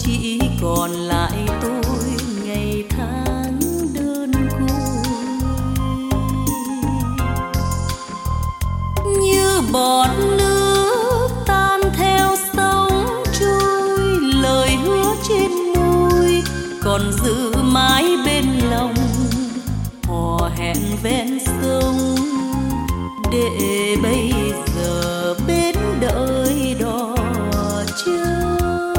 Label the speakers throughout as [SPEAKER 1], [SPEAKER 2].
[SPEAKER 1] chỉ còn lại tôi ngày tháng đơn côi. Như bọt nước tan theo sóng trôi, lời hứa trên môi còn giữ mãi bên lòng. Hò hẹn ven sông để bây giờ bên đợi đò chờ.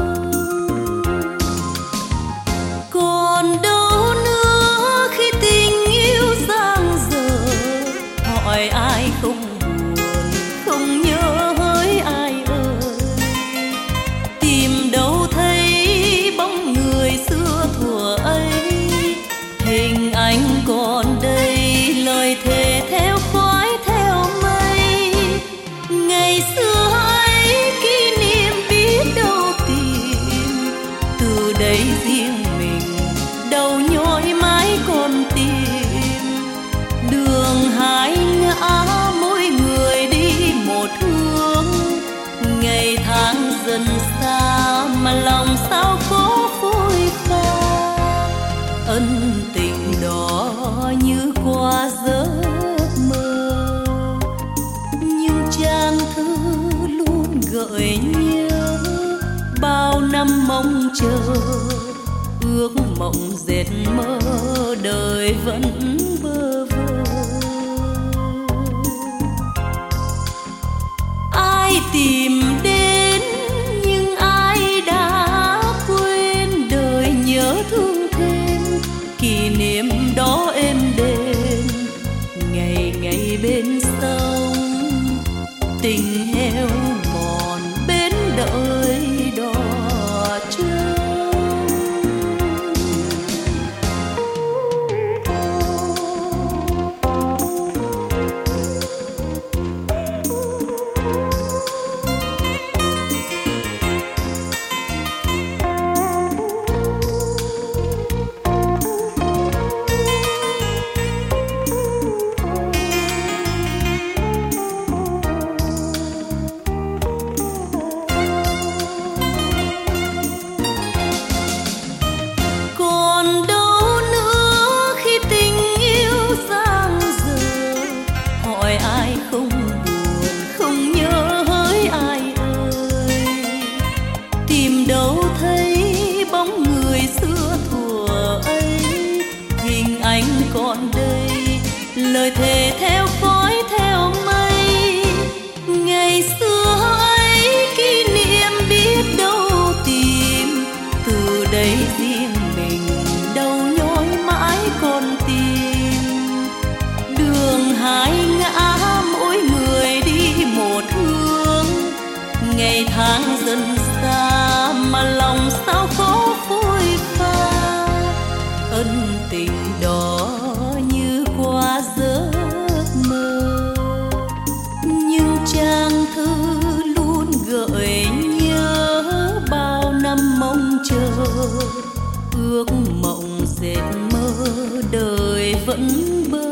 [SPEAKER 1] Còn đâu nữa khi tình yêu giang dở, hỏi ai không buồn, không nhớ hỡi ai ơi. Tìm đâu thấy bóng người xưa thuở ấy, hình ảnh còn đây, lời thề theo khói theo mây. Ngày xưa ấy kỷ niệm biết đâu tìm, từ đây riêng mình đầu nhói mãi còn tìm. Đường hai ngã mỗi người đi một hướng, ngày tháng dần xa mà lòng sao khó phôi pha. Ân tình đó như qua giấc mơ, nhưng trang thư luôn gợi nhớ bao năm mong chờ. Ước mộng dệt mơ đời vẫn bơ vơ. Ai tìm đến nhưng ai đã quên, đời nhớ thương thêm kỷ niệm đó êm đềm. Ngày ngày bên sông tình heo mòn bên đợi đò chờ. Còn đây lời thề theo khói theo mây. Ngày xưa ấy kỷ niệm biết đâu tìm, từ đây riêng mình đầu nhói mãi còn tìm. Đường hai ngã mỗi người đi một hướng, ngày tháng dần xa mà lòng sao khó phôi pha. Ân tình đó như qua giấc mơ, nhưng trang thư luôn gợi nhớ bao năm mong chờ. Ước mộng dệt mơ đời vẫn bơ